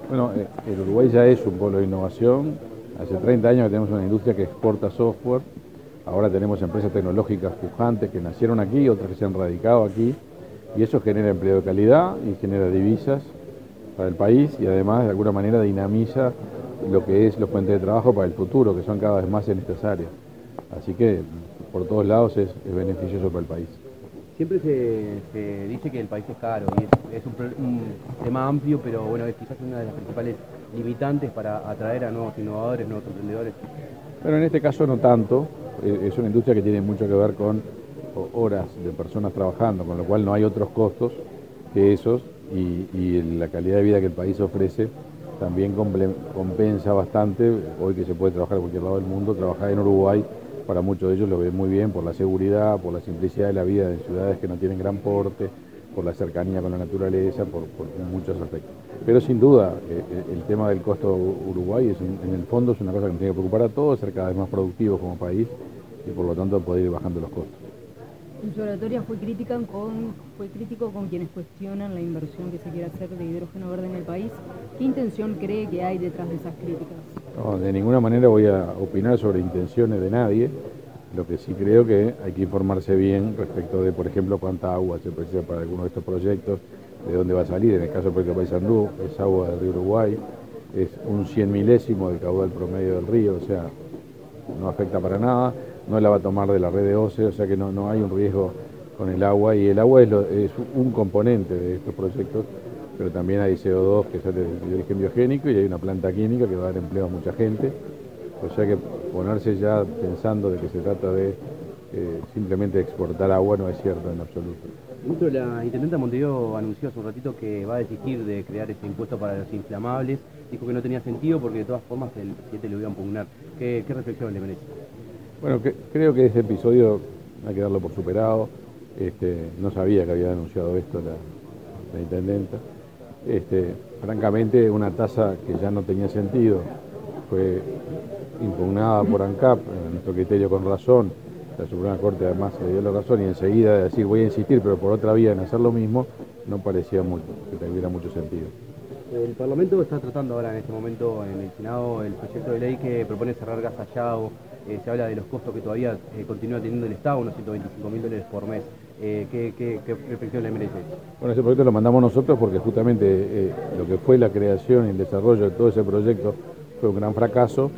Bueno, el Uruguay ya es un polo de innovación. Hace 30 años que tenemos una industria que exporta software. Ahora tenemos empresas tecnológicas pujantes que nacieron aquí, otras que se han radicado aquí. Y eso genera empleo de calidad y genera divisas para el país y además de alguna manera dinamiza lo que es los puentes de trabajo para el futuro, que son cada vez más en estas áreas. Así que por todos lados es beneficioso para el país. Siempre se dice que el país es caro y es un tema amplio, pero bueno, es quizás una de las principales limitantes para atraer a nuevos innovadores, nuevos emprendedores. Pero en este caso no tanto, es una industria que tiene mucho que ver con horas de personas trabajando, con lo cual no hay otros costos que esos y la calidad de vida que el país ofrece también compensa bastante. Hoy que se puede trabajar en cualquier lado del mundo, trabajar en Uruguay para muchos de ellos lo ven muy bien por la seguridad, por la simplicidad de la vida en ciudades que no tienen gran porte, por la cercanía con la naturaleza, por muchos aspectos. Pero sin duda, el tema del costo Uruguay en el fondo es una cosa que nos tiene que preocupar a todos, ser cada vez más productivos como país y por lo tanto poder ir bajando los costos. En su oratoria fue crítico con quienes cuestionan la inversión que se quiere hacer de hidrógeno verde en el país. ¿Qué intención cree que hay detrás de esas críticas? No, de ninguna manera voy a opinar sobre intenciones de nadie. Lo que sí creo que hay que informarse bien respecto de, por ejemplo, cuánta agua se precisa para alguno de estos proyectos, de dónde va a salir. En el caso del proyecto Paysandú, es agua del río Uruguay, es un 100 milésimo del caudal promedio del río, o sea, no afecta para nada, no la va a tomar de la red de OCE, o sea que no hay un riesgo con el agua, y el agua es un componente de estos proyectos, pero también hay CO2 que sale de origen biogénico y hay una planta química que va a dar empleo a mucha gente, o sea que ponerse ya pensando de que se trata de simplemente exportar agua no es cierto en absoluto. Ministro, la intendenta Montevideo anunció hace un ratito que va a desistir de crear este impuesto para los inflamables. Dijo que no tenía sentido porque de todas formas el presidente lo iba a impugnar. ¿Qué reflexión le merece? Bueno, creo que ese episodio hay que darlo por superado. No sabía que había anunciado esto la intendenta. Francamente, una tasa que ya no tenía sentido fue impugnada por ANCAP, en nuestro criterio con razón. La Suprema Corte además le dio la razón y enseguida decir voy a insistir, pero por otra vía en hacer lo mismo, no parecía que tuviera mucho sentido. El Parlamento está tratando ahora en este momento en el Senado el proyecto de ley que propone cerrar gas Callao. Se habla de los costos que todavía continúa teniendo el Estado, unos $125.000 por mes. ¿Qué reflexión le merece? Bueno, ese proyecto lo mandamos nosotros porque justamente lo que fue la creación y el desarrollo de todo ese proyecto fue un gran fracaso.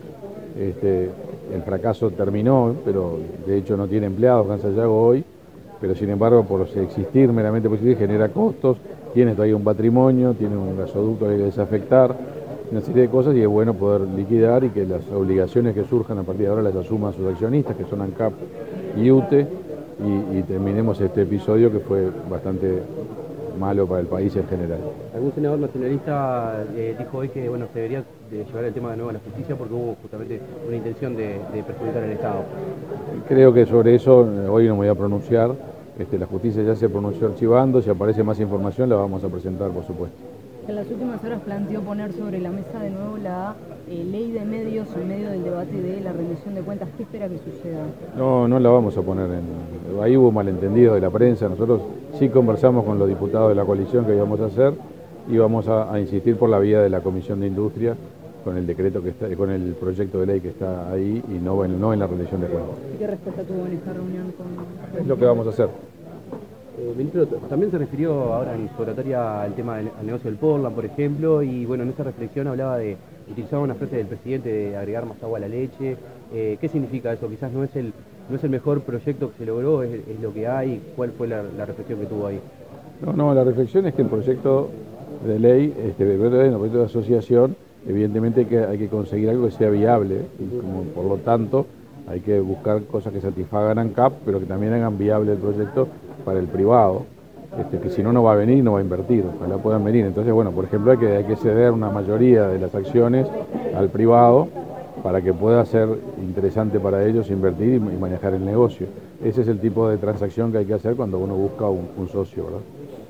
El fracaso terminó, pero de hecho no tiene empleados Gas Sayago hoy, pero sin embargo por existir meramente positivo genera costos, tiene todavía un patrimonio, tiene un gasoducto que hay que desafectar, una serie de cosas, y es bueno poder liquidar y que las obligaciones que surjan a partir de ahora las asuman sus accionistas, que son ANCAP y UTE, y terminemos este episodio que fue bastante malo para el país en general. Algún senador nacionalista dijo hoy que bueno, se debería llevar el tema de nuevo a la justicia porque hubo justamente una intención de perjudicar al Estado. Creo que sobre eso hoy no me voy a pronunciar. La justicia ya se pronunció archivando, si aparece más información la vamos a presentar, por supuesto. En las últimas horas planteó poner sobre la mesa de nuevo la ley de medios en medio del debate de la rendición de cuentas. ¿Qué espera que suceda? No la vamos a poner ahí hubo malentendido de la prensa. Nosotros sí conversamos con los diputados de la coalición que íbamos a hacer y vamos a insistir por la vía de la Comisión de Industria con el decreto que está, con el proyecto de ley que está ahí y no en la rendición de cuentas. ¿Qué respuesta tuvo en esta reunión con...? Es lo que vamos a hacer. Ministro, también se refirió ahora en su oratoria al tema al negocio del Portland, por ejemplo, y bueno, en esa reflexión hablaba de utilizar una frase del presidente de agregar más agua a la leche. ¿Qué significa eso? Quizás no es el mejor proyecto que se logró, es lo que hay. ¿Cuál fue la reflexión que tuvo ahí? No, la reflexión es que el proyecto de ley, el proyecto de asociación, evidentemente que hay que conseguir algo que sea viable y por lo tanto hay que buscar cosas que satisfagan a ANCAP, pero que también hagan viable el proyecto para el privado, que si no va a venir y no va a invertir, ojalá puedan venir. Entonces, bueno, por ejemplo, hay que ceder una mayoría de las acciones al privado para que pueda ser interesante para ellos invertir y manejar el negocio. Ese es el tipo de transacción que hay que hacer cuando uno busca un socio, ¿verdad?